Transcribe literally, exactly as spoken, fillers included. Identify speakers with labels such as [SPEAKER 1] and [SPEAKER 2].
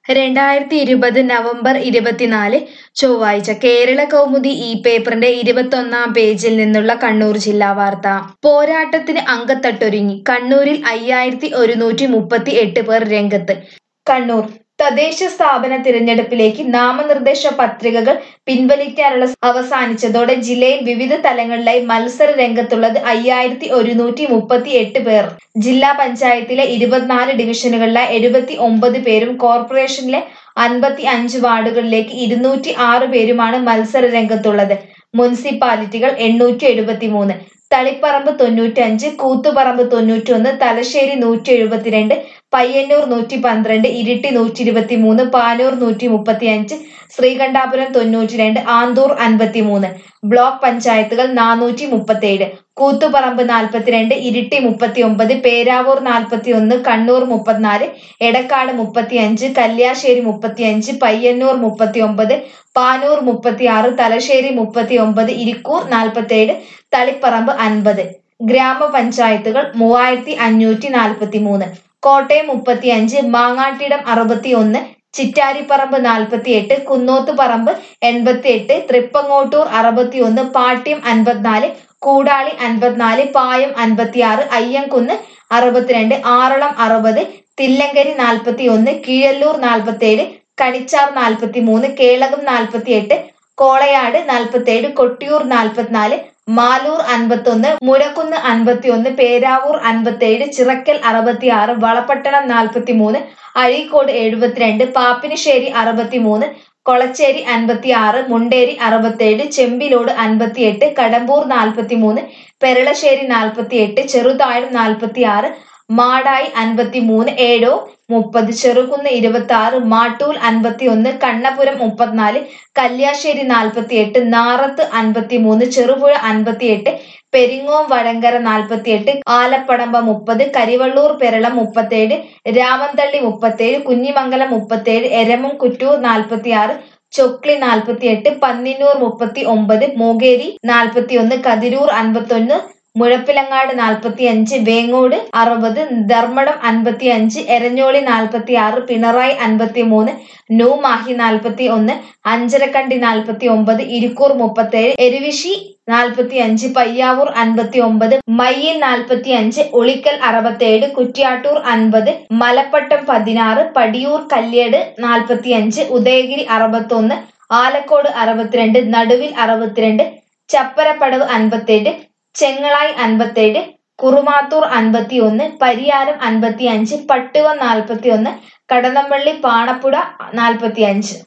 [SPEAKER 1] രണ്ടായിരത്തി ഇരുപത് നവംബർ ഇരുപത്തിനാല് ചൊവ്വാഴ്ച കേരള കൗമുദി ഈ പേപ്പറിന്റെ ഇരുപത്തൊന്നാം പേജിൽ നിന്നുള്ള കണ്ണൂർ ജില്ലാ വാർത്ത. പോരാട്ടത്തിന് അങ്കത്തട്ടൊരുങ്ങി കണ്ണൂരിൽ അയ്യായിരത്തി ഒരുന്നൂറ്റി മുപ്പത്തി എട്ട് പേർ രംഗത്ത്. കണ്ണൂർ തദ്ദേശ സ്ഥാപന തിരഞ്ഞെടുപ്പിലേക്ക് നാമനിർദ്ദേശ പത്രികകൾ പിൻവലിക്കാനുള്ള അവസാനിച്ചതോടെ ജില്ലയിൽ വിവിധ തലങ്ങളിലായി മത്സര രംഗത്തുള്ളത് അയ്യായിരത്തി ഒരുന്നൂറ്റി മുപ്പത്തി എട്ട് പേർ. ജില്ലാ പഞ്ചായത്തിലെ ഇരുപത്തിനാല് ഡിവിഷനുകളിലായി എഴുപത്തി ഒമ്പത് പേരും കോർപ്പറേഷനിലെ അൻപത്തി അഞ്ച് വാർഡുകളിലേക്ക് ഇരുന്നൂറ്റി ആറ് പേരുമാണ് മത്സര രംഗത്തുള്ളത്. മുനിസിപ്പാലിറ്റികൾ എണ്ണൂറ്റി എഴുപത്തി മൂന്ന്, തളിപ്പറമ്പ് തൊണ്ണൂറ്റഞ്ച്, കൂത്തുപറമ്പ് തൊണ്ണൂറ്റൊന്ന്, തലശ്ശേരി നൂറ്റി എഴുപത്തിരണ്ട്, പയ്യന്നൂർ നൂറ്റി പന്ത്രണ്ട്, ഇരിട്ടി നൂറ്റി ഇരുപത്തി മൂന്ന്, പാനൂർ നൂറ്റി മുപ്പത്തി അഞ്ച്, ശ്രീകണ്ഠാപുരം തൊണ്ണൂറ്റി രണ്ട്, ആന്തൂർ അൻപത്തി മൂന്ന്. ബ്ലോക്ക് പഞ്ചായത്തുകൾ നാനൂറ്റി മുപ്പത്തേഴ്, കൂത്തുപറമ്പ് നാൽപ്പത്തിരണ്ട്, ഇരിട്ടി മുപ്പത്തി ഒമ്പത്, പേരാവൂർ നാൽപ്പത്തി ഒന്ന്, കണ്ണൂർ മുപ്പത്തിനാല്, എടക്കാട് മുപ്പത്തി അഞ്ച്, കല്യാശ്ശേരി മുപ്പത്തി അഞ്ച്, പയ്യന്നൂർ മുപ്പത്തി ഒമ്പത്, പാനൂർ മുപ്പത്തി ആറ്, തലശ്ശേരി മുപ്പത്തി ഒമ്പത്, ഇരിക്കൂർ നാൽപ്പത്തേഴ്, തളിപ്പറമ്പ് അൻപത്. ഗ്രാമപഞ്ചായത്തുകൾ മൂവായിരത്തി അഞ്ഞൂറ്റി നാൽപ്പത്തി മൂന്ന്. കോട്ടയം മുപ്പത്തി അഞ്ച്, മാങ്ങാട്ടിടം അറുപത്തി ഒന്ന്, ചിറ്റാരിപ്പറമ്പ് നാൽപ്പത്തി എട്ട്, കുന്നോത്തുപറമ്പ് എൺപത്തി എട്ട്, തൃപ്പങ്ങോട്ടൂർ അറുപത്തി ഒന്ന്, പാട്യം അൻപത്തിനാല്, കൂടാളി അൻപത്തിനാല്, പായം അൻപത്തി ആറ്, അയ്യൻകുന്ന് അറുപത്തിരണ്ട്, ആറളം അറുപത്, തില്ലങ്കരി നാൽപ്പത്തി ഒന്ന്, കീഴല്ലൂർ നാൽപ്പത്തേഴ്, കണിച്ചാർ നാൽപ്പത്തി മൂന്ന്, കേളകം നാൽപ്പത്തി എട്ട്, കോളയാട് നാൽപ്പത്തേഴ്, കൊട്ടിയൂർ നാൽപ്പത്തിനാല്, മാലൂർ അൻപത്തൊന്ന്, മുഴക്കുന്ന് അൻപത്തി ഒന്ന്, പേരാവൂർ അൻപത്തേഴ്, ചിറക്കൽ അറുപത്തി ആറ്, വളപട്ടണം നാൽപ്പത്തി മൂന്ന്, അഴീക്കോട് എഴുപത്തിരണ്ട്, പാപ്പിനിശ്ശേരി അറുപത്തി മൂന്ന്, കൊളച്ചേരി അൻപത്തി ആറ്, മുണ്ടേരി അറുപത്തേഴ്, ചെമ്പിലോട് അൻപത്തി എട്ട്, കടമ്പൂർ നാൽപ്പത്തി മൂന്ന്, പെരളശ്ശേരി നാൽപ്പത്തി എട്ട്, ചെറുതാഴം നാൽപ്പത്തി ആറ്, മാടായി അൻപത്തി മൂന്ന്, ഏഴോ മുപ്പത്, ചെറുകുന്ന് ഇരുപത്തി ആറ്, മാട്ടൂൽ അൻപത്തി ഒന്ന്, കണ്ണപുരം മുപ്പത്തിനാല്, കല്യാശ്ശേരി നാൽപ്പത്തി എട്ട്, നാറത്ത് അൻപത്തി മൂന്ന്, ചെറുപുഴ അൻപത്തി എട്ട്, പെരിങ്ങോം വടങ്കര നാൽപ്പത്തി എട്ട്, ആലപ്പടമ്പ മുപ്പത്, കരിവള്ളൂർ പെരളം മുപ്പത്തേഴ്, രാമന്തള്ളി മുപ്പത്തേഴ്, കുഞ്ഞിമംഗലം മുപ്പത്തേഴ്, എരമം കുറ്റൂർ നാൽപ്പത്തി ആറ്, ചൊക്ലി നാൽപ്പത്തി എട്ട്, പന്നിന്നൂർ മുപ്പത്തി ഒമ്പത്, മൂകേരി നാൽപ്പത്തി ഒന്ന്, കതിരൂർ അൻപത്തൊന്ന്, മുഴപ്പിലങ്ങാട് നാൽപ്പത്തി അഞ്ച്, വേങ്ങോട് അറുപത്, ധർമ്മടം അൻപത്തി അഞ്ച്, എരഞ്ഞോളി നാൽപ്പത്തി ആറ്, പിണറായി അൻപത്തി മൂന്ന്, ന്യൂമാഹി നാൽപ്പത്തി ഒന്ന്, അഞ്ചരക്കണ്ടി നാൽപ്പത്തി ഒമ്പത്, ഇരിക്കൂർ മുപ്പത്തേഴ്, എരുവിശി നാൽപ്പത്തി അഞ്ച്, പയ്യാവൂർ അൻപത്തി ഒമ്പത്, മയ്യിൽ നാൽപ്പത്തി അഞ്ച്, ഉളിക്കൽ അറുപത്തേഴ്, കുറ്റ്യാട്ടൂർ അൻപത്, മലപ്പട്ടം പതിനാറ്, പടിയൂർ കല്ലേട് നാൽപ്പത്തി അഞ്ച്, ഉദയഗിരി അറുപത്തൊന്ന്, ആലക്കോട് അറുപത്തിരണ്ട്, നടുവിൽ അറുപത്തിരണ്ട്, ചപ്പരപ്പടവ് അൻപത്തേഴ്, ചെങ്ങളായി അൻപത്തേഴ്, കുറുമാത്തൂർ അൻപത്തി ഒന്ന്, പരിയാരം അൻപത്തി അഞ്ച്, പട്ടുവം നാൽപ്പത്തി ഒന്ന്, കടന്നപ്പള്ളി പാണപ്പുഴ നാൽപ്പത്തി അഞ്ച്.